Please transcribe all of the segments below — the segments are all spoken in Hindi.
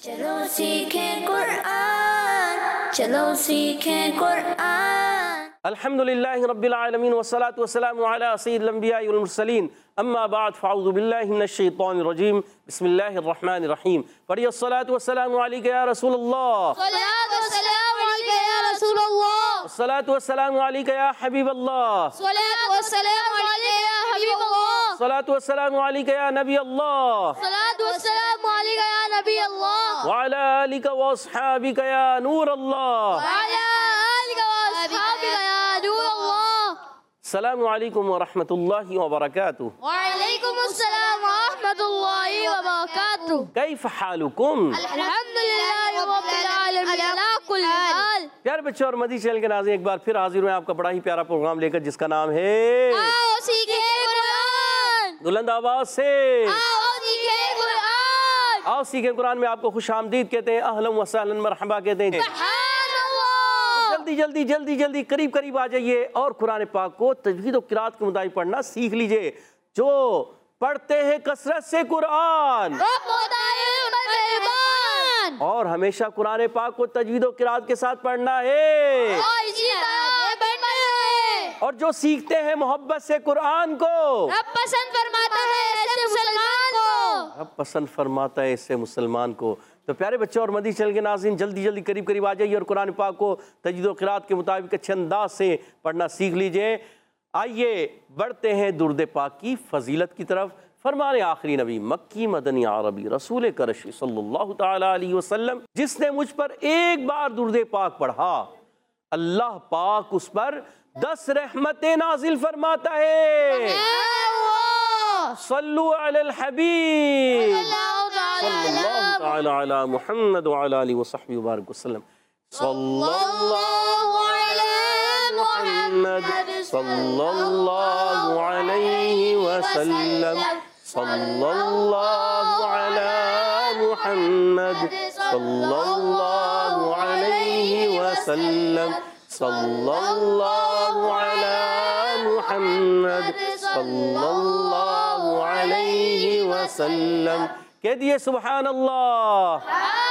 चलो सीखें कुरान, चलो सीखें कुरान। अल्हम्दुलिल्लाहि रब्बिल आलमीन वस्सलातु वस्सलामु अला सय्यिदिल अंबिया'i वल मुरसलीन अम्मा बाद फ़अऊज़ु बिल्लाहि मिनश शैतानिर रजीम बिस्मिल्लाहिर रहमानिर रहीम। पढ़िए अस्सलातु वस्सलामु अलैका या रसूलल्लाह, सलातु वस्सलामु अलैका या रसूलल्लाह, अस्सलातु वस्सलामु अलैका या हबीबल्लाह, सलातु वस्सलामु अलैका या हबीबल्लाह, अस्सलातु वस्सलामु अलैका या नबी अल्लाह, सलातु वस्सलामु अलैका या नबी अल्लाह, व अला आलिका व अस्हाबिका या नूर अल्लाह, व अला आलिका व अस्हाबिका या नूर अल्लाह। अस्सलामु अलैकुम व रहमतुल्लाहि व बरकातुहू। व अलैकुम अस्सलाम व रहमतुल्लाहि व बरकातुहू। कैफ हालुकुम? अल्हम्दुलिल्लाहि रब्बिल आलमीन अला कुल्ली हाल। प्यारे बच्चों और मदी चैनल के नाज़रीन, एक बार फिर हाजिर हुए आपका बड़ा ही प्यारा प्रोग्राम लेकर, जिसका नाम है आओ सीखें कुरान, बुलंद आवाज से आओ सीखें कुरान। आओ सीखें कुरान में आपको खुश आमदीद कहते हैं, अहलन व सहलन मरहबा कहते हैं। जल्दी जल्दी जल्दी जल्दी करीब करीब आ जाइए और कुरान पाक को तजवीद और किरात के मुताबिक पढ़ना सीख लीजिए। जो पढ़ते हैं कसरत से कुरान और हमेशा कुरान पाक को तजवीद और किरात के साथ पढ़ना है, और जो सीखते हैं मोहब्बत से कुरान को, रब पसंद फरमाता है ऐसे मुसलमान को। रब पसंद फरमाता है इससे मुसलमान को। तो प्यारे बच्चों और मदी चैनल के नाज़रीन, जल्दी जल्दी करीब करीब आ जाइए और कुरान पाक को तजवीद और क़िराअत के मुताबिक अच्छे अंदाज से पढ़ना सीख लीजिए। आइए बढ़ते हैं दुरूद पाक की फजीलत की तरफ। फरमाने आखिरी नबी मक्की मदनी अरबी रसूल करशी सल्लल्लाहु ताला अलैहि वसल्लम, जिसने मुझ पर एक बार दुरूद पाक पढ़ा, अल्लाह पाक उस पर 10 रहमतें नाजिल फरमाता है। सल्लु अलल हबीब सल्लल्लाहु ताला अला मुहम्मद व अला आलिहि व सहबिहि व बारिक वसल्लम। सल्लल्लाहु अला मुहम्मद सल्लल्लाहु अलैहि वसल्लम, सल्लल्लाहु अला मुहम्मद सल्लल्लाहु अलैहि वसल्लम, सल्लल्लाहु अला मुहम्मद सल्लल्लाहु अलैहि वसल्लम। कह दिए सुभान अल्लाह।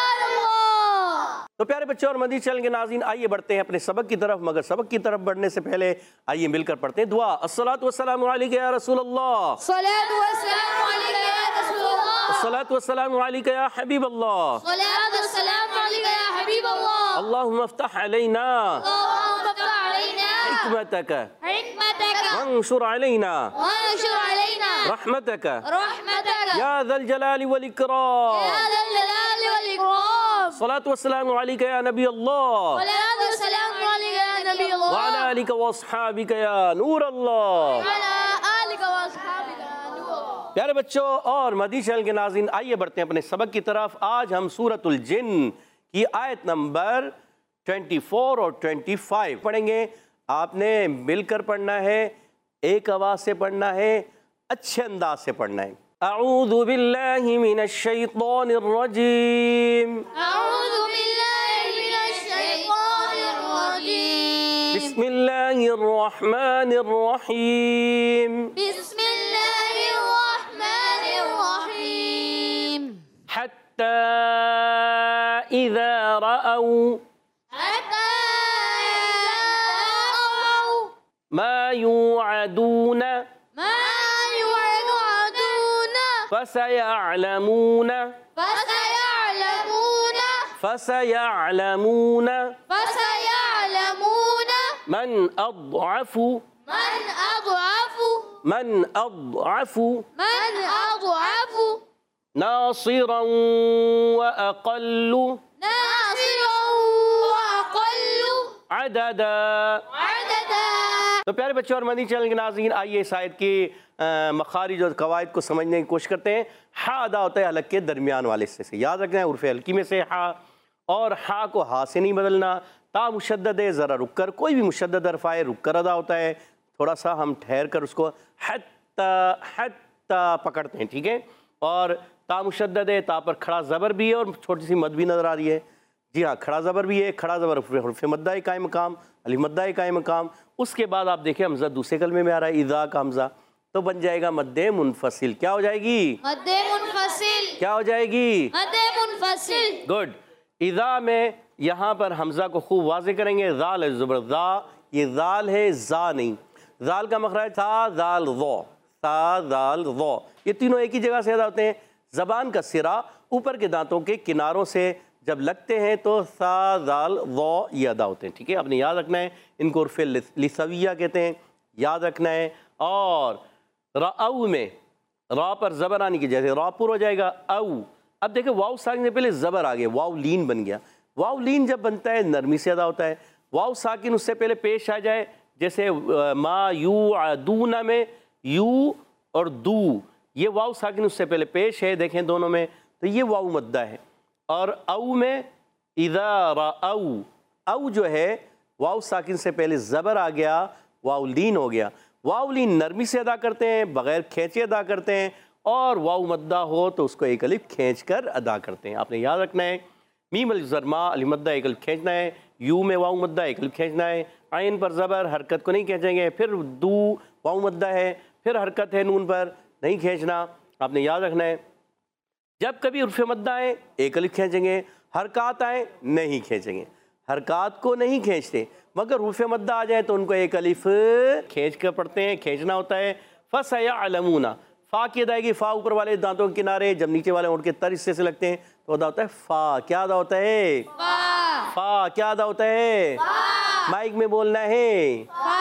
तो प्यारे बच्चों और मदी चैनल के नाज़रीन, आइए बढ़ते हैं अपने सबक की तरफ। मगर सबक की तरफ बढ़ने से पहले आइए मिलकर पढ़ते हैं दुआ। अस्सलातु वस्सलामु अलैका या रसूलल्लाह, सलातु वस्सलामु अलैका या रसूलल्लाह, अस्सलातु वस्सलामु अलैका या हबीबल्लाह, सलातु वस्सलामु अलैका या हबीबल्लाह। अल्लाहुम्मा इफ्तह अलैना अल्लाहुम्मा इफ्तह अलैना हिकमतक हिकमतक वंशुर अलैना वंशुर अलैना रहमतक रहमतक या ज़ल जलाली वल इकराम। या ज़ल जलाली वल इकराम। सलातु वस्सलामु अलैका या नबी अल्लाह, सलातु वस्सलामु अलैका या नबी अल्लाह, व अला आलिका व अस्हाबिका या नूर अल्लाह। व अला आलिका व अस्हाबिका या नूर अल्लाह। प्यारे बच्चों और मदी चैनल के नाज़रीन, आइए बढ़ते हैं अपने सबक की तरफ। आज हम सूरतुल जिन की आयत नंबर 24 और 25 पढ़ेंगे। आपने मिलकर पढ़ना है, एक आवाज़ से पढ़ना है, अच्छे अंदाज से पढ़ना है। अऊज़ु बिल्लाहि मिनश शैतानिर रजीम, अऊज़ु बिल्लाहि मिनश शैतानिर रजीम, बिस्मिल्लाहिर रहमानिर रहीम, बिस्मिल्लाहिर रहमानिर रहीम। हत्ता इज़ा रअऊ हत्ता रअऊ मा युअदून मा युअदून फसयअलमून फसयअलमून फसयअलमून फसयअलमून मन अضعफु मन अضعफु मन अضعफु मन अضعफु नासिरन व अक़ल्लु नासिरन व अक़ल्लु अददा। अददा। तो प्यारे बच्चों और मदी चैनल के नाज़रीन, आइए इस आयत की मखारिज और कवायद को समझने की कोशिश करते हैं। हा अदा होता है हलक के दरमियान वाले हिस्से से, याद रखना है उर्फ़ हल्की में से हा, और हा को हा से नहीं बदलना। ता मुशद्दद है, ज़रा रुक कर, कोई भी मुशद्दद हर्फ़ आए रुक कर अदा होता है। थोड़ा सा हम ठहर कर उसको हत्ता हत्ता पकड़ते हैं, ठीक है। और ता मुशद्दद है, ता पर खड़ा ज़बर भी है और छोटी सी मद भी नज़र आ रही है। जी हाँ, खड़ा ज़बर भी है, खड़ा ज़बर हर्फ़ मद्दा कायम मकाम, अलिफ मद्दा कायम मकाम। उसके बाद आप देखें हमज़ा दूसरे कलमे में आ रहा है, इज़ा का हमज़ा। तो बन जाएगा मद्दे मुनफसिल। क्या हो जाएगी? मद्दे मुनफसिल। क्या हो जाएगी? मद्दे मुनफसिल। गुड। इज़ा में यहाँ पर हमज़ा को खूब वाज़े करेंगे। ज़ाल है ज़ुबर ज़ा, ये ज़ाल है ज़ा नहीं। ज़ाल का मखरज था ज़ाल ज़ो, सा ज़ाल ज़ो, ये तीनों एक ही जगह से अदा होते हैं। ज़बान का सिरा ऊपर के दांतों के किनारों से जब लगते हैं तो सा ज़ाल ज़ो ये अदा होते हैं। ठीक है, आपने याद रखना है। इनको उर्फ़े लिसविया कहते हैं, याद रखना है। और राऊ में रा पर ज़बर आने की जैसे रापुर हो जाएगा औ। अब देखिए वाव साकिन से पहले ज़बर आ गया, वाव लीन बन गया। वाव लीन जब बनता है नरमी से अदा होता है। वाव साकिन उससे पहले पेश आ जाए, जैसे मा यू दूना में यू और दू, ये वाव साकिन उससे पहले पेश है, देखें दोनों में, तो ये वाव मद्दा है। और औ में इज़ा राऊ, औ जो है वाव साकिन से पहले ज़बर आ गया, वाव लीन हो गया। वाव लीन नरमी से अदा करते हैं, बग़ैर खींचे अदा करते हैं। और वाव मद्दा हो तो उसको एक अलिफ खींच कर अदा करते हैं। आपने याद रखना है। मीम अलिफ ज़र मा अलिफ मद्दा एक अलिफ खींचना है। यू में वाव मद्दा एक अलिफ खींचना है। आइन पर ज़बर हरकत को नहीं खींचेंगे। फिर दू वाव मद्दा है, फिर हरकत है नून पर, नहीं खींचना। आपने याद रखना है। जब कभी उर्फ़े मद्दा आए एक अलिफ खींचेंगे, हरकत आए नहीं खींचेंगे। हरकत को नहीं खींचते, मगर उर्फ़े मद्दा आ जाए तो उनको एक अलिफ खींच कर पढ़ते हैं, खींचना होता है। फसयअलमूना, फ़ा की अदायगी, फ़ा ऊपर वाले दांतों के किनारे जब नीचे वाले होंठ के तर हिस्से से लगते हैं तो अदा होता है फ़ा। क्या अदा होता है? फ़ा। क्या अदा होता है? माइक में बोलना है।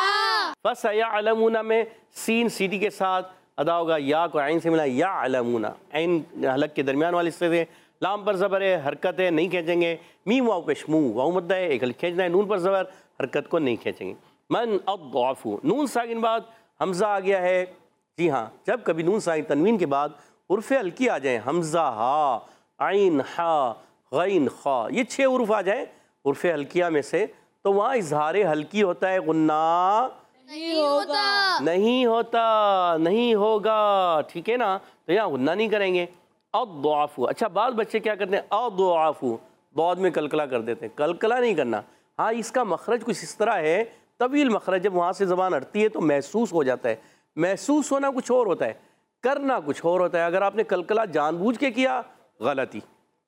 फसयअलमूना में सीन सीटी के साथ अदा होगा, या को आइन से मिला यअलमूना, आइन हलक के दरमियान वाले हिस्से से। लाम पर ज़बर है, हरकत है, नहीं खींचेंगे। मीम वाव पेश मुँह, वाव मद्दा है, एक अलिफ खींचना है। नून पर ज़बर, हरकत को नहीं खींचेंगे। मन अद्वाफु, नून साकिन बाद हमज़ा आ गया है। जी हाँ, जब कभी नून साकिन तनवीन के बाद उर्फ़े हल्की आ जाए, हमज़ा हा, आइन हा, गैन खा, ये 6 उर्फ़ आ जाए उर्फ़े हल्किया में से, तो वहाँ इज़हार हल्की होता है, गुन्ना नहीं होगा, नहीं होता, नहीं होगा। ठीक है ना, तो यहाँ गुन्ना नहीं करेंगे। अद्वाफु, अच्छा बाद बच्चे क्या करते हैं? अद्वाफु बाद में कलकला कर देते हैं, कलकला नहीं करना। हाँ, इसका मखरज कुछ इस तरह है, तवील मखरज, जब वहाँ से ज़बान हटती है तो महसूस हो जाता है। महसूस होना कुछ और होता है, करना कुछ और होता है। अगर आपने कलकला जानबूझ के किया गलती,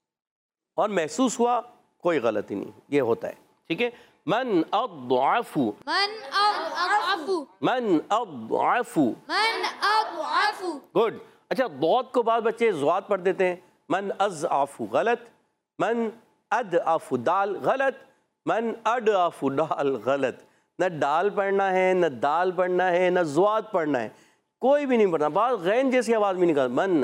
और महसूस हुआ कोई गलती नहीं, ये होता है। ठीक है, मन अद्वाफु, मन अद्वाफु, मन अद्वाफु, मन अद्वाफु। गुड। अच्छा, दौद को बाद बच्चे ज़्वाद पढ़ देते हैं। मन अज़आफु गलत, मन अदआफु दाल गलत, मन अडआफु दाल गलत। न दाल पढ़ना है, न दाल पढ़ना है, न ज़्वाद पढ़ना है, कोई भी नहीं पढ़ना। बाद गैन जैसी आवाज़ भी नहीं कर, मन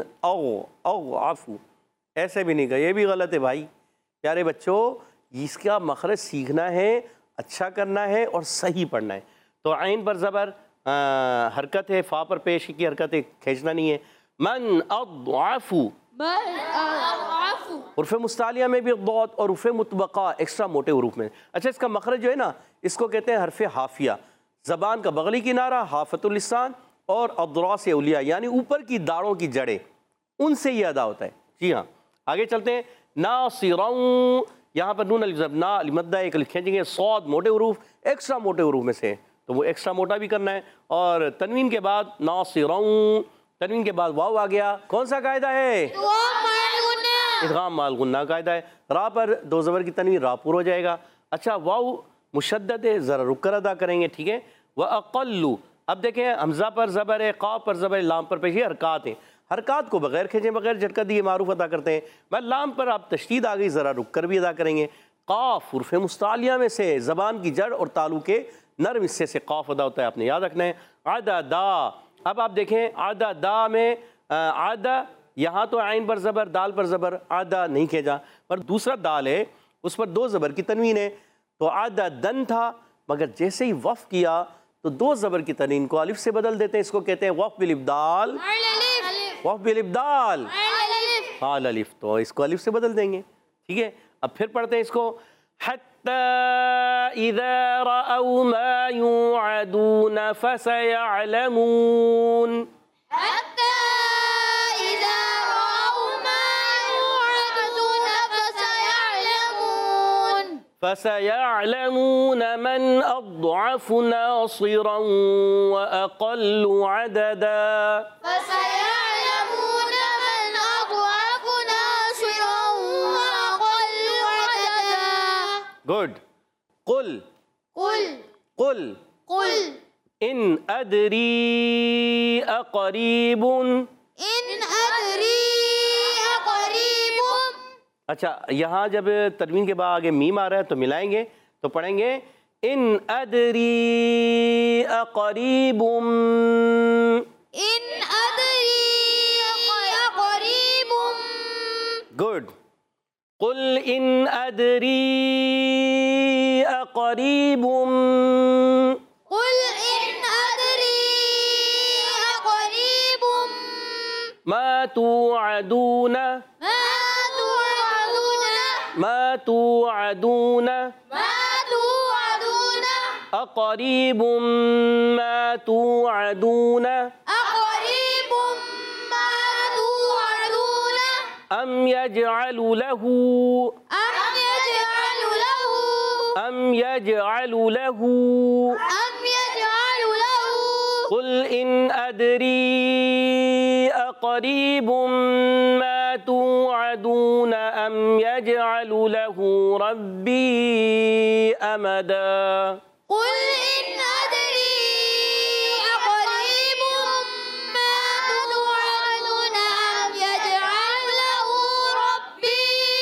औ आफू ऐसे भी नहीं कर, ये भी गलत है भाई। प्यारे बच्चों, इसका मखरज सीखना है, अच्छा करना है और सही पढ़ना है। तो आइन पर ज़बर हरकत है, फ़ा पर पेश की हरकत है, खींचना नहीं है। मन अद्वाफु, मन अद्वाफु। उर्फ़े मुस्तालिया में भी दौत और उर्फ़े मुतबका एक्स्ट्रा मोटे उरूफ में। अच्छा, इसका मखरज जो है ना, इसको कहते हैं हरफ़े हाफिया। ज़बान का बगली किनारा हाफ़तुल लिसान और अदरास उलिया यानी ऊपर की दाढ़ों की जड़ें, उनसे ये अदा होता है। जी हाँ, आगे चलते हैं। नासिरऊ, यहाँ पर नून अलिफ ज़बर ना अलिफ मद्दा एक अलिफ खींचेंगे। सौद मोटे उरूफ एक्स्ट्रा मोटे उरूफ में से, तो वो एक्स्ट्रा मोटा भी करना है। और तनवीन के बाद नासिरऊ, तनवीन के बाद वाव आ गया। कौन सा कायदा है? इदगाम माल गुन्ना कायदा है। रा पर 2 ज़बर की तनवीन रापुर हो जाएगा। अच्छा, वाव मुशद्दद है, ज़रा रुक कर अदा करेंगे। ठीक है, व अक़ल्लु, अब देखें हमज़ा पर ज़बर है, क़ाफ़ पर ज़बर है, लाम पर पेश है, हरकत है। हरकत को बगैर खींचे, बगैर झटका दिए मारूफ अदा करते हैं। मैं लाम पर आप तशदीद आ गई, ज़रा रुक कर भी अदा करेंगे। क़ाफ़ उर्फ़े मुस्तालिया में से ज़बान की जड़ और तालु के नरम हिस्से से क़ाफ़ अदा होता है, आपने याद रखना है। आदा दा, अब आप देखें आदा दा में आदा, यहाँ तो आइन पर ज़बर, दाल पर ज़बर, आदा नहीं खींचा, पर दूसरा दाल है उस पर 2 ज़बर की तनवीन है, तो आदा दन था, मगर जैसे ही वफ़ किया तो 2 ज़बर की तनवीन को अलिफ से बदल देते हैं। इसको कहते हैं वफ़ बिल इब्दाल, वफ़ बिल इब्दाल हाल अलिफ, तो इसको अलिफ से बदल देंगे। ठीक है, अब फिर पढ़ते हैं इसको। हत्ता इज़ा रअऊ मा युअदून फसयअलमून, फसयअलमून मन अद्अफ़ नासिरा व अक़ल्लु अददा। फसयअलमून मन अज़अफ़ नासिरा व अक़ल्लु अददा। गुड। कुल कुल कुल कुल इन अदरी अक़रीबुन। इन अदरी अक़रीबुन। अच्छा, यहाँ जब तनवीन के बाद आगे मीम आ रहा है तो मिलाएंगे, तो पढ़ेंगे इन अदरी अक़रीबुम। इन अदरी अक़रीबुम। गुड। कुल इन अदरी अक़रीबुम। कुल इन अदरी अक़रीबुम। मा तुअदून। मा तुअदून। मा तुअदून। मा तुअदून। अक़रीबुम मा तुअदून। अक़रीबुम मा तुअदून। अम यजअलु लहू। अम यजअलु लहू। अम यजअलु लहू। अम यजअलु लहू। कुल इन अदरी अक़रीबुम मा तुअदून अम यजअलु लहू रब्बी अमदा। कुल इन अदरी अक़रीबुम मा तुअदून अम यजअलु लहू रब्बी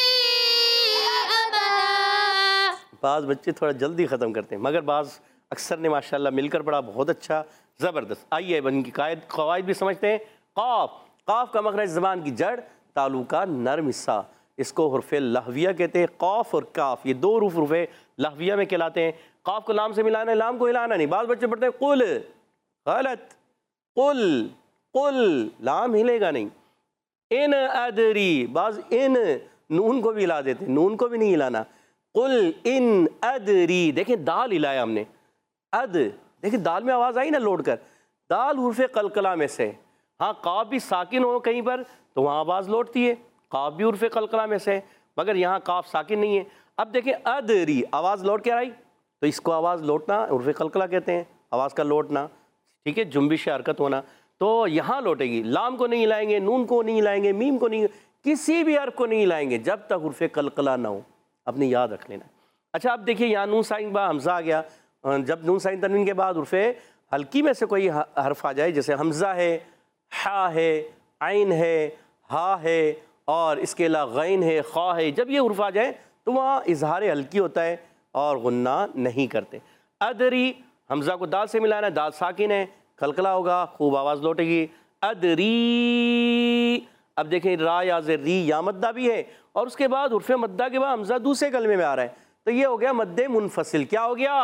अमदा। बाज़ बच्चे थोड़ा जल्दी ख़त्म करते हैं, मगर बाज़ अक्सर ने माशाल्लाह मिलकर पढ़ा, बहुत अच्छा, ज़बरदस्त। आइए बन की क़वाइद भी समझते हैं। क़ाफ़, क़ाफ़ का मखरज ज़बान की जड़, तालू का नरम हिस्सा, इसको हुर्फ़े लहविया कहते हैं। क़ाफ़ और काफ़ ये दो हुर्फ़े लहविया में कहलाते हैं। क़ाफ़ को लाम से मिलाना है, लाम को हिलाना नहीं। बाज़ बच्चे पढ़ते हैं कुल, गलत। कुल कुल लाम हिलेगा नहीं। इन अदरी, बाज़ इन नून को भी हिला देते हैं, नून को भी नहीं हिलाना। कुल इन अदरी, देखें दाल हिलाया हमने, अद, देखिए दाल में आवाज़ आई ना लौट कर, दाल हुर्फ़े कलकला में से। हाँ, काफ भी साकिन हो कहीं पर तो वहाँ आवाज़ लौटती है, काफ भी हुर्फ़े कलकला में से, मगर यहाँ काफ साकिन नहीं है। अब देखें अदरी, आवाज़ लौट के आई तो इसको आवाज़ लौटना हुर्फ़े कलकला कहते हैं, आवाज़ का लौटना, ठीक है, जुम्बिश हरकत होना। तो यहाँ लौटेगी, लाम को नहीं हिलाएंगे, नून को नहीं हिलाएंगे, मीम को नहीं, किसी भी हर्फ को नहीं हिलाएंगे जब तक हुर्फ़े कलकला ना हो, अपनी याद रख लेना। अच्छा, अब देखिए यहाँ नून साइन बा हमज़ा आ गया। जब नून साइन तनवीन के बाद उर्फ़े हल्की में से कोई हर्फ आ जाए, जैसे हमज़ा है, हा है, आइन है, हा है और इसके अलावा गैन है, खा है, जब ये उर्फ़ आ जाए तो वहाँ इजहार हल्की होता है और गुन्ना नहीं करते। अदरी, हमज़ा को दाल से मिलाना है, दाल साकिन है, कलकला होगा, खूब आवाज़ लौटेगी। अदरी, अब देखें रा या री या मद्दा भी है और उसके बाद उर्फ़े मद्दा के बाद हमज़ा दूसरे कलमे में आ रहा है, तो ये हो गया मद्दे मुनफसिल। क्या हो गया?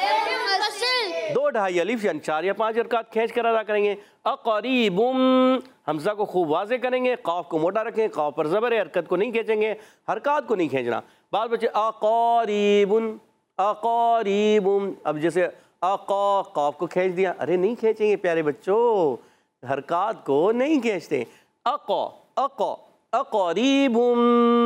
दो ढाई अलिफ यानी 4 या 5 हरकत खींच कर अदा करेंगे। अक़रीबुम, हमज़ा को खूब वाज़े करेंगे, क़ाफ़ को मोटा रखें, क़ाफ़ पर ज़बर है, हरकत को नहीं खींचेंगे, हरकत को नहीं खींचना। बाद बच्चे अक़रीबुन, अक़रीबुम, अब जैसे क़ाफ़ को खींच दिया, अरे नहीं खींचेंगे प्यारे बच्चों, हरकत को नहीं खींचते। अक़रीबुम,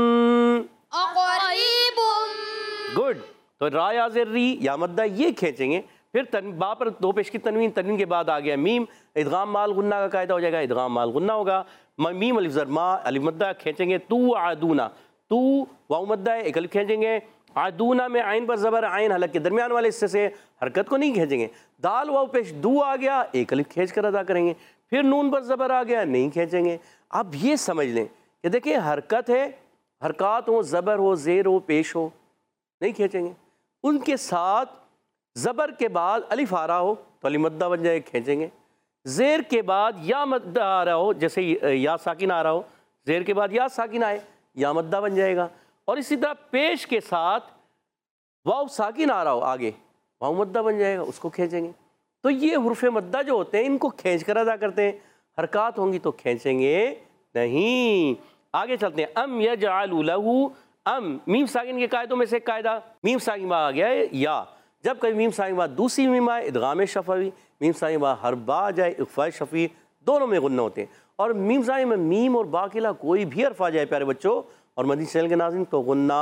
गुड। तो रा या ज़ेर या मद्दा ये खींचेंगे, फिर बा पर दो पेश की तनवीन, तनवीन के बाद आ गया मीम, इदगाम माल गुन्ना का कायदा हो जाएगा, इदगाम माल गुन्ना होगा। मीम अलिफ ज़र मा अलिफ मद्दा खींचेंगे। तू आदूना, तू वाउ मद्दा है, एक अलिफ खींचेंगे। आदूना में आइन पर ज़बर, आइन हलक के दरमियान वाले हिस्से से हरकत को नहीं खींचेंगे। दाल वाउ पेश दू आ गया, एक अलिफ खींच कर अदा करेंगे। फिर नून पर ज़बर आ गया, नहीं खींचेंगे। अब ये समझ लें कि देखिए हरकत है, हरकत हो, ज़बर हो, ज़ेर हो, पेश हो, नहीं खींचेंगे। उनके साथ ज़बर के बाद अलिफ आ रहा हो तो अलिफ मद्दा बन जाए, खींचेंगे। ज़ेर के बाद या मद्दा आ रहा हो, जैसे या साकिन आ रहा हो, ज़ेर के बाद या साकिन आए, या मद्दा बन जाएगा। और इसी तरह पेश के साथ वाव साकिन आ रहा हो आगे, वाव मद्दा बन जाएगा, उसको खींचेंगे। तो ये हुर्फ़े मद्दा जो होते हैं इनको खींच कर अदा करते हैं, हरकत होंगी तो खींचेंगे नहीं। आगे चलते हैं। अम यजअलु लहू, अम मीम साकिन के कायदों में से कायदा, मीम साकिन बा आ गया है या, जब कभी मीम साकिन बा दूसरी मीम आए इदगाम शफवी, मीम साकिन बा हर बा आ जाए इख्फा शफी, दोनों में गुन्ना होते हैं। और मीम साकिन में मीम और बा के अलावा कोई भी हर्फ आ जाए प्यारे बच्चों, और मदीना चैनल के नाज़रीन तो गुन्ना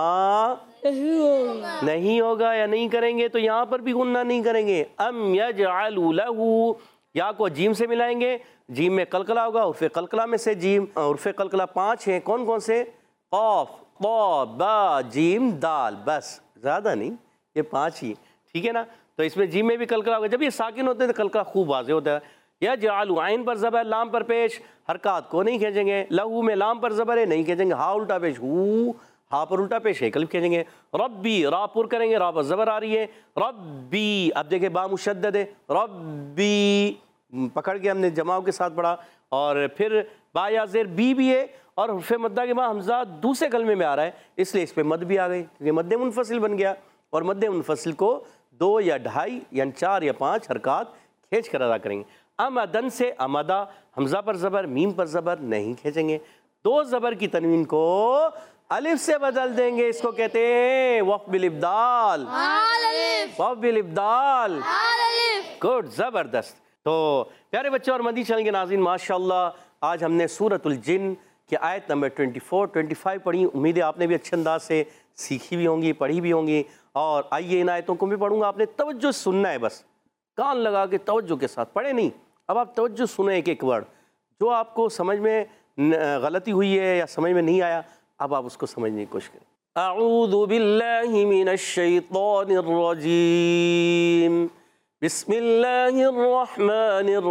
नहीं होगा या नहीं करेंगे, तो यहाँ पर भी गुन्ना नहीं करेंगे। अम यजअलु लहू, या को जीम से मिलाएंगे, जीम में कलकला होगा, उर्फ़े कलकला में से जीम, उर्फ़े कलकला 5 हैं, कौन कौन से? क़ाफ़, ता, बा, जीम, दाल, बस, ज़्यादा नहीं, ये 5 ही, ठीक है ना। तो इसमें जीम में भी कलकला होगा, जब ये साकिन होते हैं तो कलकला खूब वाज़ेह होता है। या जालू, आइन पर ज़बर, लाम पर पेश, हरकत को नहीं खींचेंगे। लहू में लाम पर ज़बर है, नहीं खींचेंगे। हा उल्टा पेश, हू, हा पर उल्टा पेश है, कल्ब खींचेंगे। रब्बी, रा पुर करेंगे, रा पर ज़बर आ रही है, रब्बी। अब देखिए बा मुशद्दद है, रब्बी पकड़ के हमने जमाव के साथ पढ़ा, और फिर बा या ज़ेर बी भी है, और हुर्फ़े मद्दा के बाद हमज़ा दूसरे कलमे में आ रहा है, इसलिए इस पर मद भी आ गई, क्योंकि मद्दे मुनफसिल बन गया। और मद्दे मुनफसिल को 2 या 2.5 या 4 या 5 हरकत खींच कर अदा करेंगे। अमदन से अमदा, हमज़ा पर ज़बर, मीम पर ज़बर नहीं खींचेंगे। 2 ज़बर की तनवीन को अलिफ से बदल देंगे, इसको कहते हैं वक़्फ़ बिल इब्दाल। वक़्फ़ बिल इब्दाल, गुड, ज़बरदस्त। तो प्यारे बच्चों और मदीना चैनल के नाज़रीन, माशाअल्लाह आज हमने सूरतुल जिन की आयत नंबर 24, 25 पढ़ी। उम्मीद है आपने भी अच्छे अंदाज से सीखी भी होंगी, पढ़ी भी होंगी। और आइए इन आयतों को भी पढ़ूंगा, आपने तवज्जो सुनना है, बस कान लगा के तवज्जो के साथ पढ़े नहीं। अब आप तवज्जो सुने एक एक वर्ड, जो आपको समझ में गलती हुई है या समझ में नहीं आया, अब आप उसको समझने की कोशिश करें। अऊज़ु बिल्लाहि मिनश शैतानिर रजीम, बिस्मिल्लाहिर रहमानिर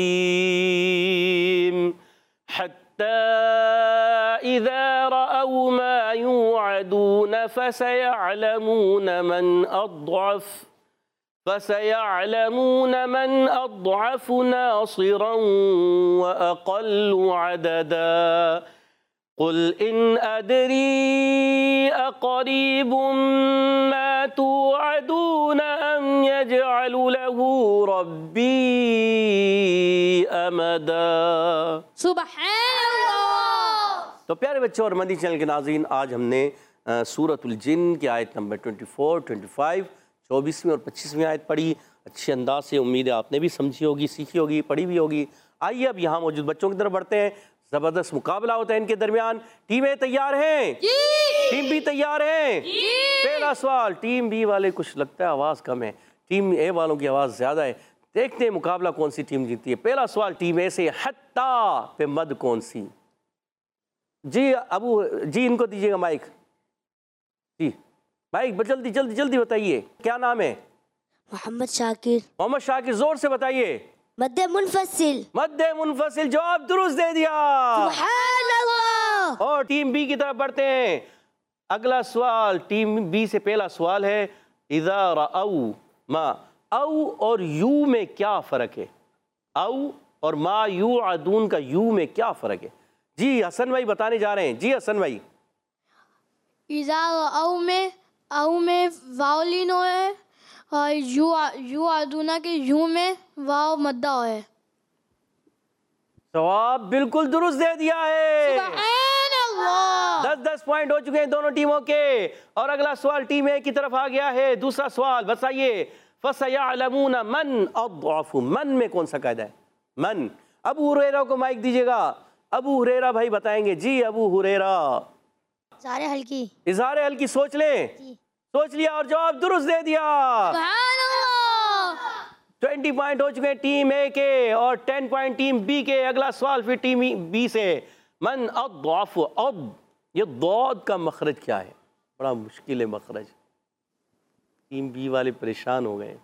रहीम। हत्ता इज़ा रअऊ मा युअदून फसयअलमून मन अضعफ नासिरा व अक़ल्लु अददा। क़ुल इन अदरी अक़रीबुम मा तुअदून अम यजअलु लहू रब्बी अमदा। सुबहानअल्लाह। तो प्यारे बच्चों और मदीना चैनल के नाज़रीन, आज हमने सूरतुल जिन की आयत नंबर 24, 25, 24वीं और 25वीं आयत पढ़ी। अच्छे अंदाज से उम्मीद है आपने भी समझी होगी, सीखी होगी, पढ़ी भी होगी। आइए अब यहाँ मौजूद बच्चों की तरफ बढ़ते हैं। ज़बरदस्त मुकाबला होता है इनके दरमियान। टीमें तैयार हैं? टीम बी तैयार हैं? पहला सवाल, टीम बी वाले कुछ लगता है आवाज़ कम है, टीम ए वालों की आवाज़ ज़्यादा है। देखते हैं मुकाबला कौन सी टीम जीतती है। पहला सवाल टीम ए से, हत्ता पे मद कौन सी? जी अबू जी, इनको दीजिएगा माइक जी, माइक जल्दी जल्दी जल्दी बताइए, क्या नाम है? मोहम्मद शाकिर। मोहम्मद शाकिर, जोर से बताइए। मद्दे मुनफसिल। मद्दे मुनफसिल, जवाब दुरुस्त दे दिया। सुभानअल्लाह। और टीम बी की तरफ बढ़ते हैं। अगला सवाल टीम बी से, पहला सवाल है, इज़ा रअऊ मा, औ और यू में क्या फ़र्क है? औ और मा युअदून का यू में क्या फ़र्क है? जी हसन भाई बताने जा रहे हैं। जी हसन भाई। इज़ा औ में वावलिन है और यू आदूना के यू में वाव मद्दा है। जवाब बिल्कुल दुरुस्त दे दिया है। 10-10 पॉइंट हो चुके हैं दोनों टीमों के। और अगला सवाल टीम ए की तरफ आ गया है। दूसरा सवाल बताइए, फसयअलमून मन अضعफ, मन में कौन सा कायदा है? मन। अबू हुरैरा को माइक दीजिएगा। अबू हुरैरा भाई बताएंगे। जी अबू हुरैरा। इज़हारे हल्की। इज़हारे हल्की, सोच लें। सोच लिया और जवाब दुरुस्त दे दिया। 20 पॉइंट हो चुके हैं टीम ए के और 10 पॉइंट टीम बी के। अगला सवाल फिर टीम बी से, मन अضعफ, अब ये दौद का मखरज क्या है? बड़ा मुश्किल है मखरज, टीम बी वाले परेशान हो गए।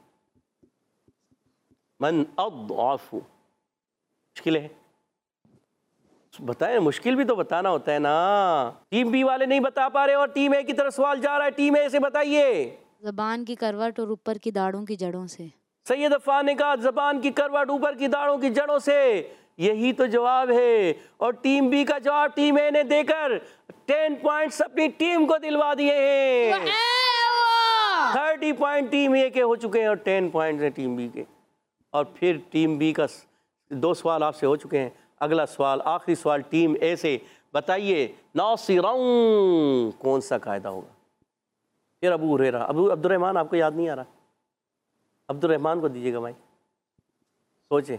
मन अضعफ मुश्किल है, बताएं, मुश्किल भी तो बताना होता है ना। टीम बी वाले नहीं बता पा रहे और टीम ए की तरफ सवाल जा रहा है। टीम ए से बताइए। ज़बान की करवट और ऊपर की दाढ़ों की जड़ों से। सैयद अफ़ान ने कहा ज़बान की करवट ऊपर की दाढ़ों की जड़ों से, यही तो जवाब है। और टीम बी का जवाब टीम ए ने देकर 10 पॉइंट्स अपनी टीम को दिलवा दिए हैं। 30 पॉइंट टीम ए के हो चुके हैं और 10 पॉइंट्स हैं टीम बी के। और फिर टीम बी का 2 सवाल आपसे हो चुके हैं। अगला सवाल, आखिरी सवाल टीम ए से, बताइए नासिरौं कौन सा कायदा होगा? फिर अबू हुरैरा। अब्दुर्रहमान आपको याद नहीं आ रहा? अब्दुर्रहमान को दीजिएगा भाई, सोचे।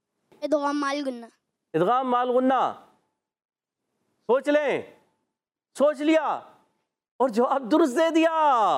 इदगाम माल गुन्ना। इदगाम माल गुन्ना, सोच लें, सोच लिया और जवाब दुरुस्त दे दिया।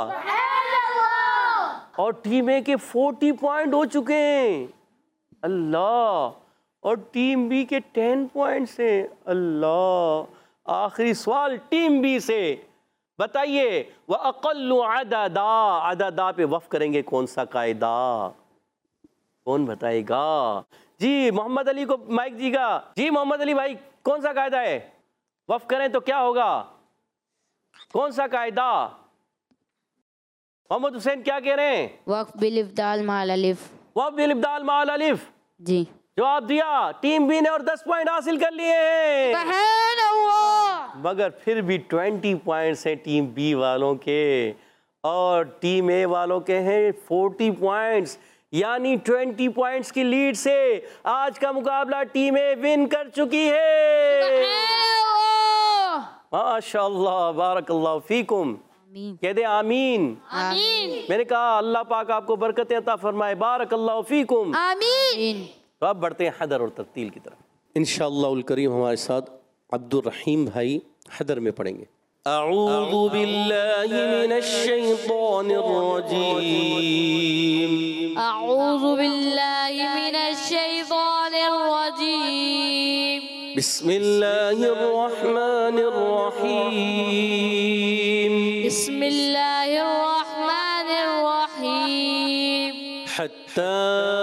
और टीम ए के 40 पॉइंट हो चुके हैं, अल्लाह। और टीम बी के 10 पॉइंट्स हैं, अल्लाह। आखिरी सवाल टीम बी से, बताइए वह अक़ल्लु अददा, अददा पे वफ़ करेंगे कौन सा कायदा, कौन बताएगा? जी मोहम्मद अली को माइक दीगा। जी मोहम्मद अली भाई, कौन सा कायदा है? वफ़ करें तो क्या होगा, कौन सा कायदा? मोहम्मद हुसैन क्या कह रहे हैं? वक्फ बिल इब्दाल माल अलिफ। वफ़ बिल इब्दाल माल अलिफ। जी जवाब दिया टीम बी ने और 10 पॉइंट हासिल कर लिए हैं। मगर फिर भी 20 पॉइंट्स हैं टीम बी वालों के और टीम ए वालों के हैं 40 पॉइंट्स, यानी 20 पॉइंट्स की लीड से आज का मुकाबला टीम ए विन कर चुकी है। माशाअल्लाह, बारकल्लाह फीकुम। कह दे आमीन। आमीन। मैंने कहा अल्लाह पाक आपको बरकतें अता फरमाए, बारकल्लाह फीकुम। आमीन। तो अब बढ़ते हैं हदर और तरतील की तरफ। इंशाअल्लाहुल करीम हमारे साथ अब्दुल रहीम भाई हदर में पढ़ेंगे। अऊज़ु बिल्लाहि मिनश शैतानिर रजीम। अऊज़ु बिल्लाहि मिनश शैतानिर रजीम। बिस्मिल्लाहिर रहमानिर रहीम। बिस्मिल्लाहिर रहमानिर रहीम। हत्ता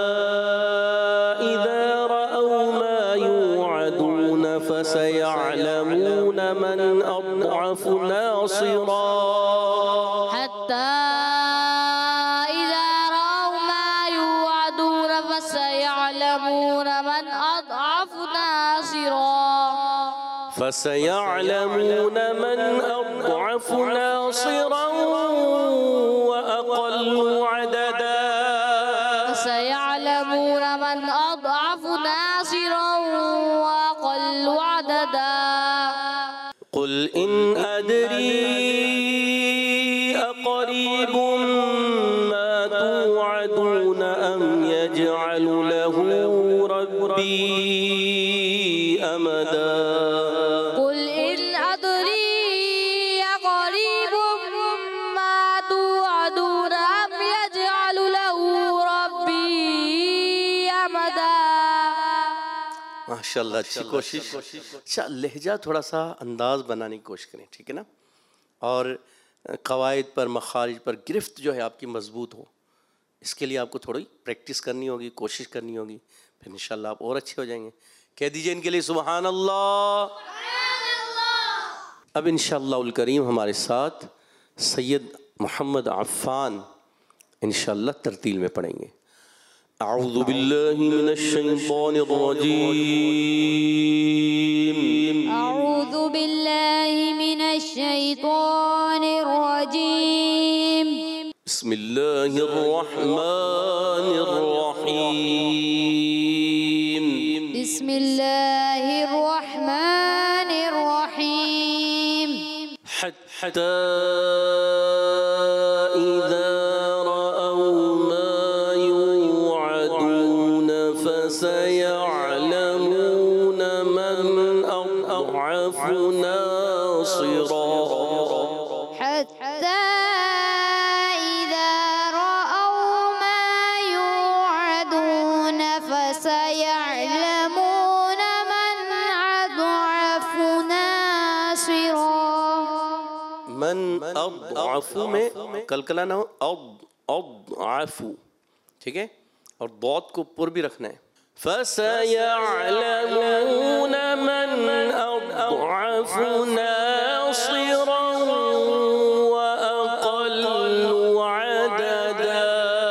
इज़ा रअव मा युअदून फसयअलमून मन अضअफु नासिरा। हत्ता इज़ा रअव मा युअदून फसयअलमून मन अضअफु नासिरा। फसयअलमून मन अضअफु नासिरा व अक़ल्लु अददा। फसयअलमून मन अضअफु नासिरा व अक़ल्लु अददा। क़ुल इन अदरी अक़रीबुम मा तुअदून अम यजअलु लहू रब्बी अमदा। कुल इन अदरी अक़रीबुम मा तुअदून अम यजअलु लहू रब्बी अमदा। माशाल्लाह, अच्छी कोशिश। अच्छा, लहजा थोड़ा सा अंदाज बनाने की कोशिश करें, ठीक है ना? और कवायद पर, मखारिज पर गिरफ्त जो है आपकी मजबूत हो, इसके लिए आपको थोड़ी प्रैक्टिस करनी होगी, कोशिश करनी होगी, फिर इंशाल्लाह आप और अच्छे हो जाएंगे। कह दीजिए इनके लिए सुभान अल्लाह। अब इंशाअल्लाहुल करीम हमारे साथ सैयद मोहम्मद अफ़्फ़ान इंशाअल्लाह तरतील में पढ़ेंगे। अऊज़ु बिल्लाहि मिनश शैतानिर रजीम। अऊज़ु बिल्लाहि मिनश शैतानिर रजीम। बिस्मिल्लाहिर रहमानिर रहीम। बिस्मिल्लाहिर रहमानिर रहीम। हत्ता इज़ा रअव मा युअदून फसयअलमून मन अضअफु नासिरा। हत्ता इज़ा रअव मा युअदून फसयअलमून मन अضअफु नासिरा। मन अضअफु में कलकला ना हो, अضअफु, ठीक है? और दौत को पुर भी रखना है। फसयअलमून मन अضअफु नासिरा व अक़ल्लु अददा।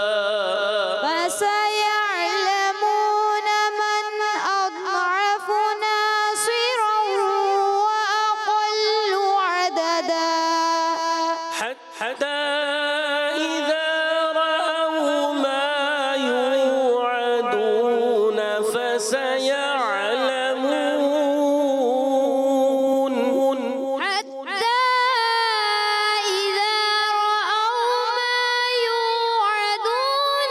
फसयअलमून मन अضअफु नासिरा व अक़ल्लु अददा। हत्ता इज़ा रअव मा युअदून फसयअलमून। हत्ता इज़ा रअव मा युअदून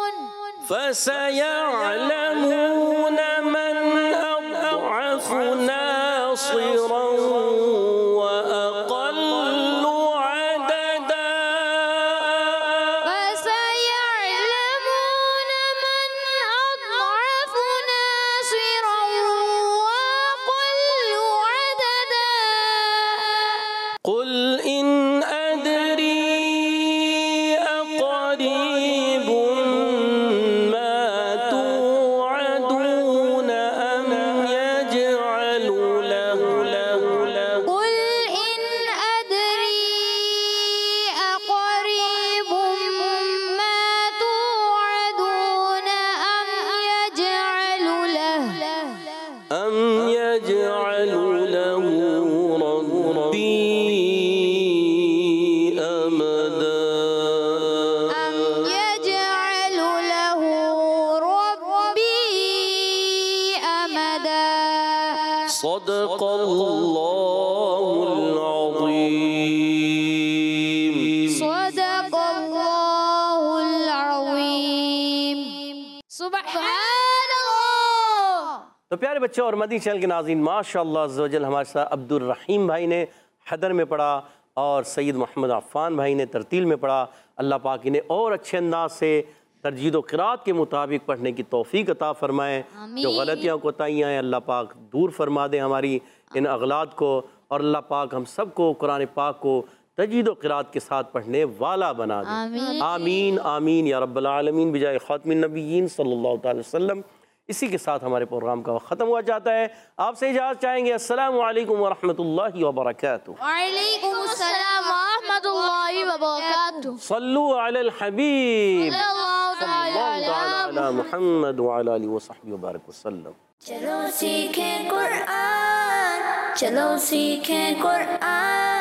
फसयअलमून फसयअलमून मन अضअफु व अक़ल्लु अददा। فسيعلمون من أضعف ناصرا وأقل عددا قل إن أدري أقريب ما توعدون أم يجعل له قل إن أدري أقريب ما توعدون أم يجعل له ربي أمدا. صدق الله العظيم. صدق الله العظيم. सुभान अल्लाह। तो प्यारे बच्चों और मदनी चैनल के नाज़रीन, माशाअल्लाह अज़्ज़ वजल हमारे साथ अब्दुल रहीम भाई ने हदर में पढ़ा और सैयद मोहम्मद अफ़ान भाई ने तरतील में पढ़ा। अल्लाह पाक इन्हें और अच्छे अंदाज से तरजीद व क़िराअत के मुताबिक पढ़ने की तौफ़ीक अता फ़रमाएँ। जो गलतियाँ कोताहियाँ हैं अल्लाह पाक दूर फरमा दें हमारी इन अगलात को, और अल्लाह पाक हम सब को कुरान पाक को तजीद व क़िराअत के साथ पढ़ने वाला बना दे। आमीन आमीन या रब्बल आलमीन बिजाए ख़ातिमिन नबिय्यीन सल्लल्लाहु अलैहि वसल्लम। इसी के साथ हमारे प्रोग्राम का वक्त ख़त्म हुआ जाता है। आपसे इजाज़त चाहेंगे। अस्सलामु अलैकुम व रहमतुल्लाहि व बरकातुहू। वालेकुमुस्सलाम व रहमतुल्लाहि व बरकातुहू। सल्लु अलल हबीब सल्लल्लाहु अला मुहम्मद व अला आलिहि व सहबिहि व बारिक वसल्लम। चलो सीखें कुरान, चलो सीखें कुरान।